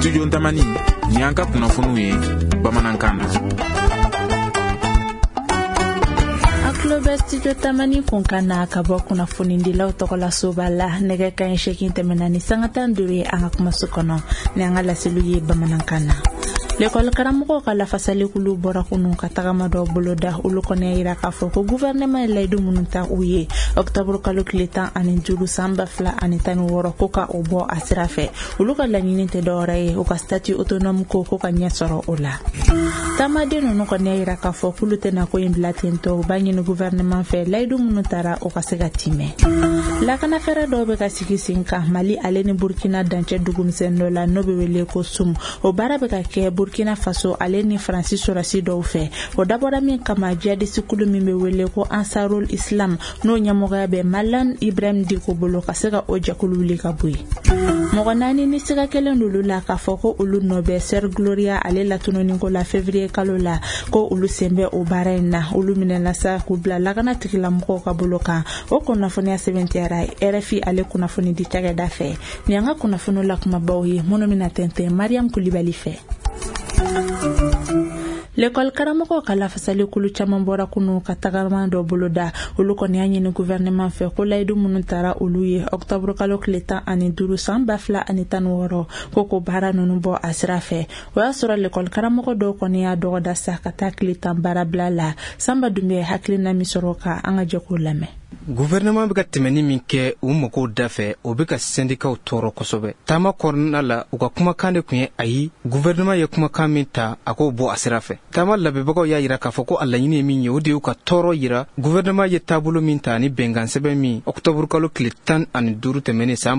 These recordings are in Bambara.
Studio Tamani ni an ka kunnafoniw ye bamanankan na. Aklobe Studio Tamani kunkana ka bɔ kunnafoni dilaw tɔgɔ la soba la nɛgɛ kaɲɛ 8 tɛmɛna ni sanga 15 ye an ka kumaso kɔnɔ ni an ka laseliw ye bamanankan na. L'école karamɔgɔ ka lafasali kulu bɔra kunu ka tagama dɔ boloda olu kɔnɔ yira k'a fɔ ko gouvernement layidu minnu ta u ye octobre kalo tile 15 san 2016 ko ka o bɔ a sira fɛ olu ka laɲini tɛ dɔwɛrɛ ye u ka statut autonome ko ka ɲɛ sɔrɔ o la. Tamaden ninnu kɔnɔ yira k'a fɔ kulu tɛna ko in bila tentɔ u b'a ɲini gouvernement fɛ layidu minnu taara o ka se ka timɛ. Lakana fɛɛrɛ dɔw bɛ ka sigi sen kan Mali ale ni Burkina dancɛ dugumisɛn dɔ la n'o bɛ wele ko SUM o baara bɛ ka kɛ Burkina Faso ale ni Faransi sorasi dɔw fɛ o dabɔra min kama jihadisi kulu min bɛ wele ko Ansarul Islam n'o ɲɛmɔgɔya bɛ Malan Ibrahim Diko bolo ka se ka o jɛkulu wuli ka bɔ yen. Mɔgɔ 4 ni sika kelen dolu la k'a fɔ ko olu nɔ bɛ Sœur Gloria ale latununi ko la février kalo la ko olu sen bɛ o baara in na olu minɛna sa k'u bila lakana tigilamɔgɔw ka bolo kan o kunnafoniya sɛbɛntiyara RFI ale kunnafoni di cakɛda fɛ ni an ka kunnafoni la kumabaw ye minnu bɛna tɛntɛn Mariam Kulibali fɛ. L'école karamɔgɔ ka lafasali kulu caman bɔra kunu ka tagama dɔ boloda olu kɔni y'a ɲini gouvernement fɛ ko layidu minnu taara olu ye octobre kalo tile 15 san 2016 ko baara ninnu bɔ a sira fɛ o y'a sɔrɔ l'école karamɔgɔ dɔw kɔni y'a dɔgɔda sa ka taa tile 10 baara bila la Samba Dumbe hakilina min sɔrɔ ka an ka jɛ k'o lamɛn. Gouvernement bɛ ka tɛmɛni min kɛ u mɔgɔw da fɛ o bɛ ka syndicats tɔɔrɔ kosɛbɛ. Taama kɔnɔna la u ka kumakan de kun ye ayi gouvernement ye kumakan min ta a k'o bɔ a sira fɛ. Taama labɛnbagaw y'a yira k'a fɔ ko a laɲini ye min ye o de y'u ka tɔɔrɔ yira gouvernement ye taabolo min ta ni bɛnkan sɛbɛn min octobre kalo tile 15 tɛmɛnen san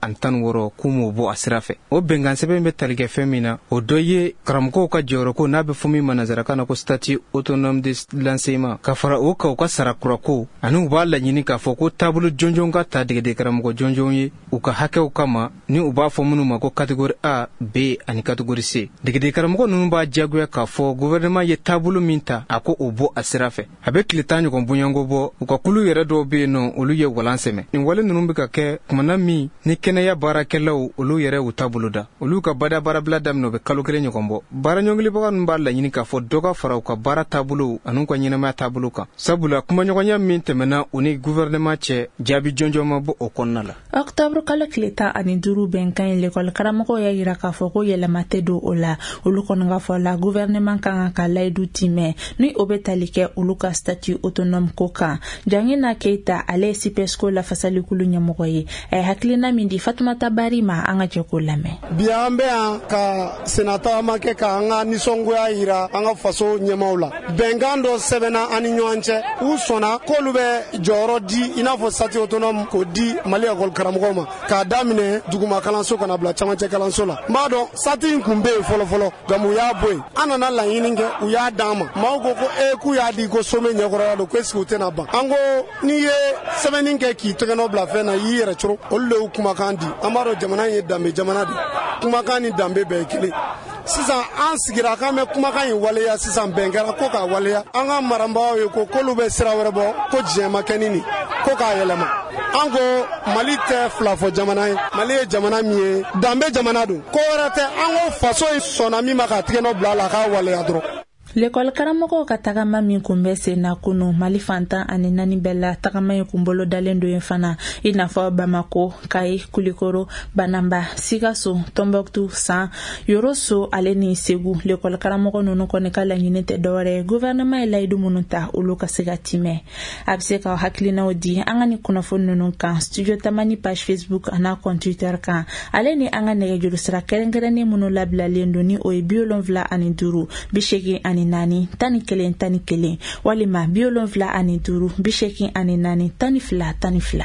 2016 k'u m'o bɔ a sira fɛ. O bɛnkan sɛbɛn bɛ tali kɛ fɛn min na o dɔ ye karamɔgɔw ka jɔyɔrɔ ko n'a bɛ fɔ min ma nanzarakan na ko statut autonome de l'enseignement ka fara o kan u ka sara kura ko ani u b'a laɲini k'a fɔ ko taabolo jɔnjɔn ka ta degede karamɔgɔ jɔnjɔn ye u ka hakɛw kama ni u b'a fɔ minnu ma ko catégorie A, B ani catégorie C. Degede karamɔgɔ ninnu b'a diyagoya k'a fɔ gouvernement ye taabolo min ta a ko o bɔ a sira fɛ. A bɛ tile 10 ɲɔgɔn bonyanko bɔ u ka kulu yɛrɛ dɔw bɛ yen nɔ olu ye walan sɛmɛ. Nin wale ninnu bɛ ka kɛ kumana min ni kɛnɛya baarakɛlaw olu yɛrɛ u taabolo da olu ka bada baarabila daminɛ o bɛ kalo 1 ɲɔgɔn bɔ. Baara ɲɔngilibaga ninnu b'a laɲini k'a fɔ dɔ ka fara u ka baara taabolo ani ka ɲɛnamaya taabolo kan sabula kumaɲɔgɔnya min tɛmɛna u ni gouvernement cɛ jaabi jɔnjɔn ma bɔ o kɔnɔna la. Octobre kalo tile 15 bɛnkan ye l'école karamɔgɔw y'a yira k'a fɔ ko yɛlɛma tɛ don o la olu kɔni ka fɔ la gouvernement kan ka layidu timɛ ni o bɛ tali kɛ olu ka statut autonome ko kan. Jangina Keita ale ye Sipesco lafasali kulu ɲɛmɔgɔ ye a ye hakilina min di Fatumata Bari ma an ka jɛ k'o lamɛn. Bi an bɛ yan ka sénateur ma kɛ ka an ka nisɔngoya yira an ka faso ɲɛmaaw la bɛnkan dɔ sɛbɛnna an ni ɲɔgɔn cɛ u sɔnna k'olu bɛ jɔyɔrɔ di i n'a fɔ statut autonome k'o di Mali école karamɔgɔw ma k'a daminɛ duguma kalanso kana bila camancɛ kalanso la. N b'a dɔn statut in kun bɛ yen fɔlɔfɔlɔ nka u y'a bɔ yen an nana laɲini kɛ u y'a d'an ma maaw ko k'u y'a di ko sommet ɲɛkɔrɔya don ko est-ce que u tɛna ban an ko n'i ye sɛbɛnni kɛ k'i tɛgɛnɔ bila fɛn na y'i yɛrɛ coro olu de y'u kumakan di an b'a dɔn jamana in ye danbe jamana de kumakan ni danbe bɛɛ ye kelen. Sisan an sigira k'an bɛ kumakan in waleya sisan bɛn kɛra ko k'a waleya an ka marabagaw ye ko k'olu bɛ sira wɛrɛ bɔ ko diɲɛ ma kɛ nin ko k'a yɛlɛma an ko Mali tɛ fila fɔ jamana ye Mali ye jamana min ye danbe jamana don ko wɛrɛ tɛ an ko faso in sɔnna min ma k'a tigɛnɔ bila a la k'a waleya dɔrɔn. L'école karamɔgɔw ka tagama min kun bɛ sen na kunu Mali fantan ani 4 bɛɛ la tagama in kun bolo dalen don yen fana i n'a fɔ Bamako, Kayi, Kulikoro, Banamba, Sikaso, Tombouctou, San, Yoroso ale ni Segu. L'école karamɔgɔ ninnu kɔni ka laɲini tɛ dɔwɛrɛ ye gouvernement ye layidu minnu ta olu ka se ka timɛ. A bɛ se ka hakilinaw di an ka ni kunnafoni ninnu kan Studio Tamani page Facebook an'a compte Twitter kan ale ni an ka nɛgɛjuru sira kɛrɛnkɛrɛnnen minnu labilalen don ni o ye 75 80 ani 4 11 11 walima 75 ani 5 80 ani 4 12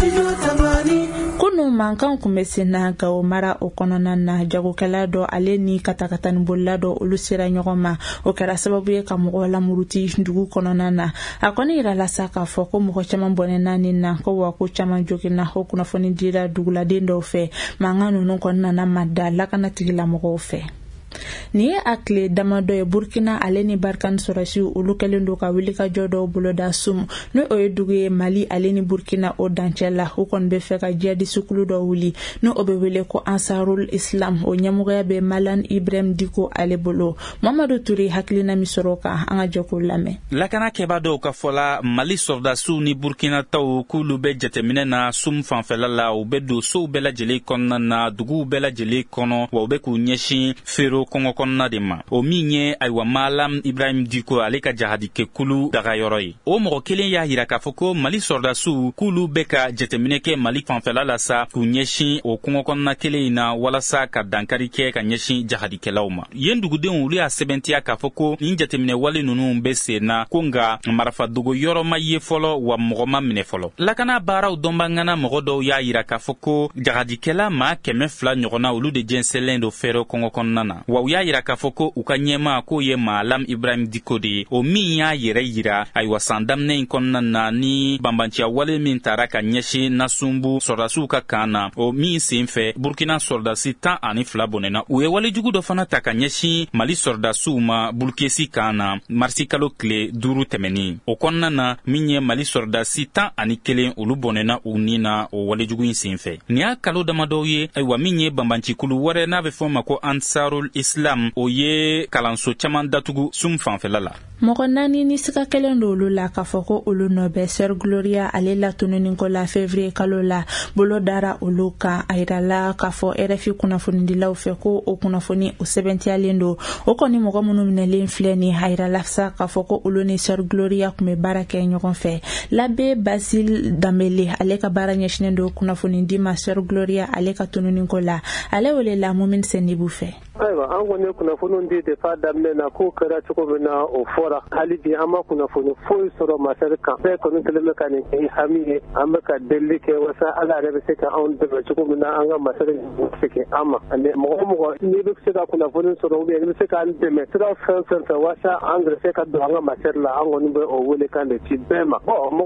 12. Kunu mankan kun bɛ sen na Gao mara o kɔnɔna na jagokɛla dɔ ale ni katakatani bolila dɔ olu sera ɲɔgɔn ma o kɛra sababu ye ka mɔgɔ lamuruti dugu kɔnɔna na a kɔni yirala sa k'a fɔ ko mɔgɔ caman bɔnɛna nin na ko wa ko caman joginna o kunnafoni dira duguladen dɔw fɛ mankan ninnu kɔnɔna na ma da lakana tigilamɔgɔw fɛ. ni akle damado e Burkina aleni Barkan Sorasi olu kelen do ka wili ka jodo bulo da sum no o eduge Mali aleni Burkina o dancela o kon be fe ka jadi sukulu do wuli no obe wele ko Ansarul Islam o nyamuga be Malan Ibrahim Diko alebolo Mamadou Touré haklina misoroka anga joko lame lakana keba do ka fola Mali sordasu ni Burkina taw kulu be jatemine na sum fanfela la o be do so be la jeli konna na dugu be la jeli kono wa be ku nyeshi fero kongo konna de ma o minye aywa Malam Ibrahim Diko aleka jahadi ke kulu daga yoroi o mo kelen ya hira ka foko Mali sordasu kulu be ka jatemine ke Mali fanfela la sa ku nyeshi o kongo konna kele ina wala sa ka dankari ke ka nyeshi jahadi ke lauma yendugu de ulu ya sebentia ka foko ni jatemine wale nunu be sena konga marafa dugo yoro ma ye folo wa mogoma mine folo lakana baraw dombangana mogodo ya hira ka foko jahadi kela ma keme fla nyogona ulu de jenselen do fero kongo konnana wa ya hira ka foko ukanyema ko ye Malam Ibrahim Diko de o min ya yira aywa sandamne konnana ni bambantia wale min taraka nyeshi nasumbu sordasu ka kana o min sinfe Burkina sordasi ta ani fla bonena uye wale jugu do fana taka nyeshi Mali sordasu ma bulkesi kana marsikalo kle duru temeni o konnana minye Mali sordasi ta ani kelen ulu bonena unina o wale jugu sinfe niya kalo damado ye aywa minye bambanci kulu ware na be foma ko Ansarul Islam o ye kalanso chaman datugu sum fanfelala Mokonani ni sika kelen lolu la ka foko ulu no be Sœur Gloria alela tununi ko la février kalola bolo dara uluka airala ka fo RFI kuna fundi la ufeko o kuna foni o 70 alendo o koni mogo munu minele fleni airala sa ka foko ulu ni Sœur Gloria kume baraka nyokon fe labe Basil Damele aleka baranya shinendo kuna fundi ma Sœur Gloria aleka tununi ko la ale ole la mumin senibu fe aiwa an woni kuna fundi de fa damne na ko kara chiko na o fora halibi ama kuna fundi foi soro masarka sai ko nun teleme kan yi hamiye amma ka delike wasa ala da sai ka an da chiko na an ga masarka sike amma ne mo ni duk sai ka kuna fundi soro be ne sai ka an de me tra san wasa an ga sai ka do an ga masarla an woni be o wole kan de ci bema mo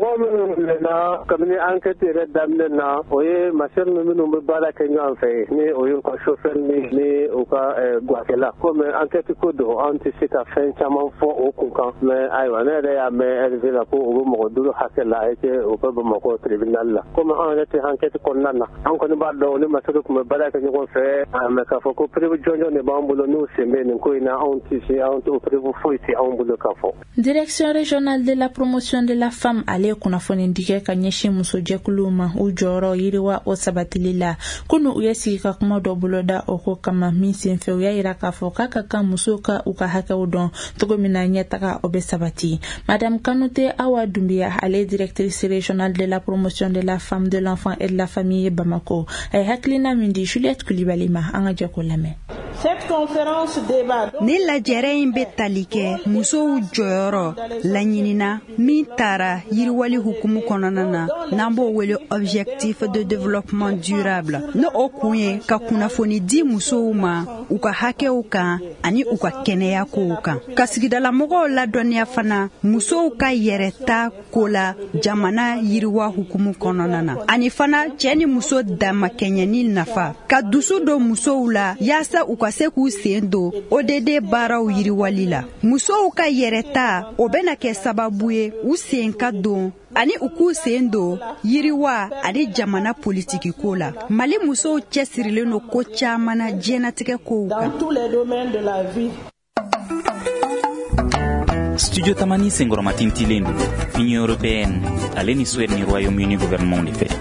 na kamni an ka tere damne na oye masarna minu be bala kan yan fe ni oyin ko chauffeur ni o ka Guakela comme enquête ko do anticipate fin chaman fo o kunkan mais aywa ne da ya me elve la ko o mo do hakela ete o ko mo ko tribunal la comme on était enquête ko nana an ko ni ba do ni masako ko bala ka ni ko fe me ka fo ko prévu jonjo ne ba mbulo no sembe ni ko ina anticipate an to prévu fo iti an mbulo ka fo Direction régionale de la promotion de la femme ale kuna foni ndike ka nyeshi muso jekuluma ujoro yiriwa o sabatilila kunu uyesi ka kuma do buloda o ko kama misi fe uya iraka foka kaka musoka uka haka udon togo mina nyataka obe sabati Madame Kanouté Awa Doumbia ale directrice régionale de la promotion de la femme de l'enfant et de la famille Bamako ay haklina mindi Juliette Koulibalima anga jakolame Cette conférence débat ne la jere be talike muso joro la nyinina mi tara yirwali hukumu kononana nambo wele objectif de développement durable no okuye ka kunafoni di muso ma uka hake uka ani uka keneya ko uka kasigidala mogo la donia fana muso ka yereta kola jamana yirwa hukumu kononana ani fana cheni muso dama kenyani nafa ka dusu do muso ula yasa uka seku sendo odede baraw yiriwalila muso ka yereta obena ke sababuye usenka don ani uku sendo yiriwa ani jamana politiki kola Mali muso cesirile no ko chamana jenatique ko dans tous les domaines de la vie. Studio Tamani Sengoromatin Tilendu, Union Européenne, aleni souhaite ni Royaume-Uni gouvernement de fait.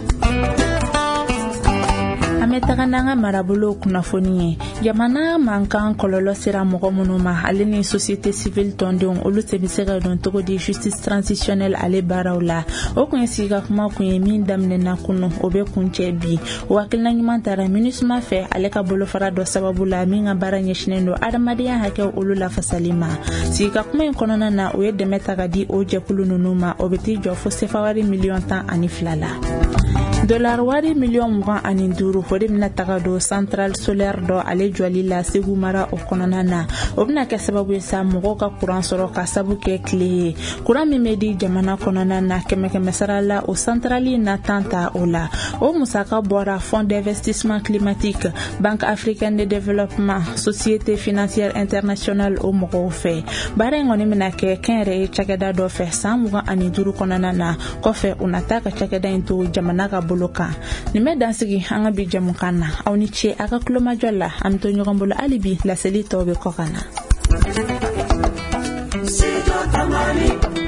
Tagananga marabulo kunafoni jamana mankan kololo sera mogo munuma aleni société civile tondon olu sebisega don togo di justice transitionnelle ale barawla o kun siga kuma kun min damne na kunu obe kunche bi wakilna nyimantara minisma fe ale ka bolo fara do sababu la minga baranye shinendo adamadiya hake olu la fasalima siga kuma konona na o yede metagadi o jekulu nunuma obeti jofo sefawari million tan ani flala $1 million mugan ani duru hode mina tagado central solaire do ale tile jɔli la Segu mara o kɔnɔna na o bɛna kɛ sababu ye sa mɔgɔw ka kuran sɔrɔ ka sabu kɛ tile ye kuran min bɛ di jamana kɔnɔna na kɛmɛ sara la o santrali na ta o la o musaka bɔra Fonds d'investissement climatique Banque africaine de développement Société financière internationale o mɔgɔw fɛ baara in kɔni bɛna kɛ kɛnyɛrɛ ye cakɛda dɔ fɛ san 25 kɔnɔna na kɔfɛ u nata ka cakɛda in to jamana ka bolo kan nin bɛ dansigi an ka bi jamukan na aw ni ce a ka kulomajɔ la an bɛ to ɲɔgɔn bolo hali bi laseli tɔw bɛ kɔ ka na